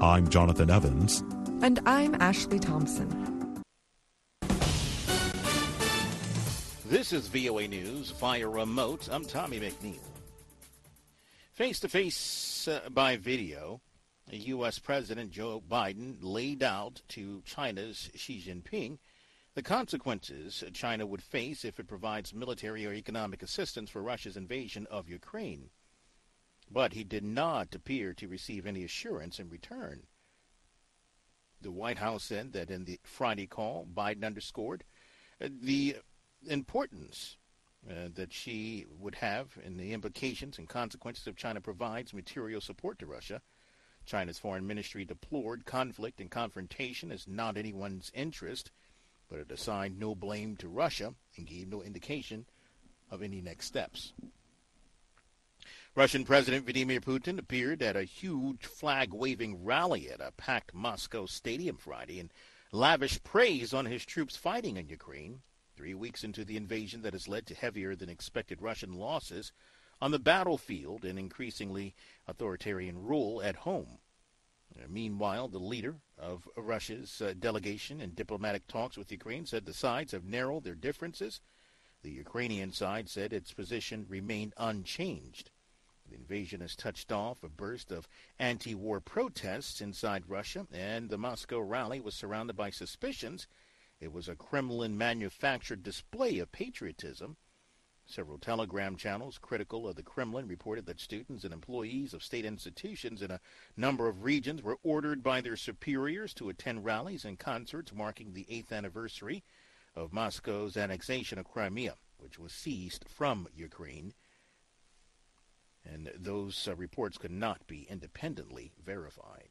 I'm Jonathan Evans. And I'm Ashley Thompson. This is VOA News via remote. I'm Tommy McNeil. Face-to-face by video, U.S. President Joe Biden laid out to China's Xi Jinping the consequences China would face if it provides military or economic assistance for Russia's invasion of Ukraine. But he did not appear to receive any assurance in return. The White House said that in the Friday call, Biden underscored the importance that Xi would have and the implications and consequences if China provides material support to Russia. China's foreign ministry deplored conflict and confrontation as not anyone's interest, but it assigned no blame to Russia and gave no indication of any next steps. Russian President Vladimir Putin appeared at a huge flag-waving rally at a packed Moscow stadium Friday and lavished praise on his troops fighting in Ukraine, 3 weeks into the invasion that has led to heavier than expected Russian losses on the battlefield and increasingly authoritarian rule at home. Meanwhile, the leader of Russia's delegation in diplomatic talks with Ukraine said the sides have narrowed their differences. The Ukrainian side said its position remained unchanged. The invasion has touched off a burst of anti-war protests inside Russia, and the Moscow rally was surrounded by suspicions it was a Kremlin-manufactured display of patriotism. Several Telegram channels critical of the Kremlin reported that students and employees of state institutions in a number of regions were ordered by their superiors to attend rallies and concerts marking the 8th anniversary of Moscow's annexation of Crimea, which was seized from Ukraine. And those reports could not be independently verified.